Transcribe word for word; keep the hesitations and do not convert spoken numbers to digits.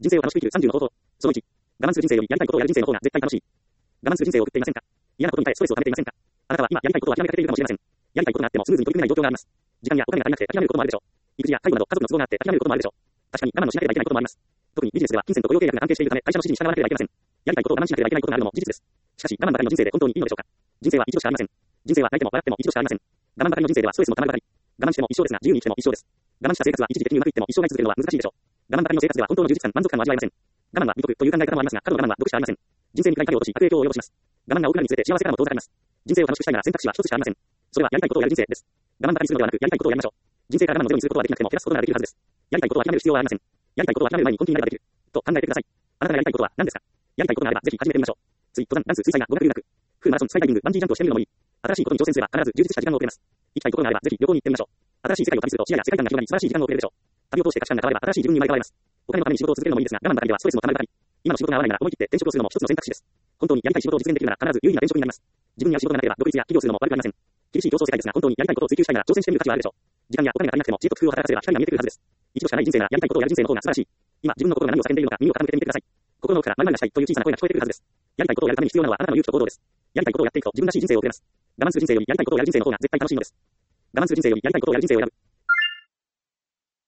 人生を楽しく生きるさんじゅうの方法。そのいち、我慢する人生よりやりたいことをやる人生の方が絶対楽しい。我慢する人生を送っていませんか？嫌なことに対してストレスを溜めていませんか？あなたは今やりたいことを諦めかけているかもしれません。やりたいことがあってもスムーズに取り組めない状況があります。時間やお金が足りなくて諦めることもあるでしょう。育児や介護など家族の都合があって諦めることもあるでしょう。確かに我慢のしなければいけないこともあります。特にビジネスでは金銭と雇用契約が関係しているため会社の指示に従わなければいけません。やりたいことを我慢しなければいけないことがあるのも事実です。しかし我慢ばかりの人生で本当にいいのでしょうか？人生は一度しかありません。人生は泣いても笑っても一度しかありません。我慢ばかりの人生ではストレスも溜まるばかり。我慢しても一生ですが自由に生きても一生です。我慢した生活は一時的にうまくいっても一生涯続けるのは難しいでしょう。我慢ばかりの生活では本当の充実感、満足感を味わえません。我慢は美徳という考え方もありますが、過度な我慢は毒しかありません。人生に怒りを落とし悪影響を及ぼします。我慢が多くなるにつれて幸せからも遠ざかります。人生を楽しくしたいなら選択肢は一つしかありません。それはやりたいことをやる人生です。我慢ばかりするのではなく、やりたいことをやりましょう。人生から我慢をゼロにすることはできなくても減らすことができるはずです。やりたいことを諦める必要はありません。やりたいことを諦める前に本気になればできる。と考えてください。あなたがやりたいことは何ですか？やりたいことがあればぜひ始めてみましょう。釣り、登山、ダンス、水彩が語学留学、フーマラソン、スカイダイビング、バンジージャンプをしてみるのもいい。新しいことに挑戦すれば必ず充実した時間を送れます。行きたいことがあればぜひ旅行に行ってみましょう。新しい世界を旅すると視野や世界観が広がり素晴らしい時間を送れるでしょう。旅を通して価値観が変われば新しい自分に生まれ変われます。お金のために仕事を続けるのもいいですが、我慢ばかりではストレスも溜まるばかり。今の仕事が合わないなら思い切って転職をするのも一つの選択肢です。本当にやりたい仕事を実現できるなら必ず有意義な転職になります。自分には仕事がなければ独立や起業するのも悪くありません。厳しい競争世界ですが本当にやりたいことを追求したいなら挑戦してみる価値はあるでしょう。時間やお金が足りなくても知恵と工夫を働かせれば光が見えてくるはずです。一度しかない人生ならやりたいことをやる人生の方が素晴らしい。今自分の心が何を叫んでいるのか耳を傾けてみてください。心の奥から何々がしたいという小さな声が聞こえてくるはずです。やりたいことをやるために必要なのはあなたの勇気と行動です。やりたいことをやっていくと自分らしい人生を送れます。我慢する人生よりやりたいことをやる人生の方が絶対楽しいのです。我慢する人生よりやりたいことをやる人生を選ぶ。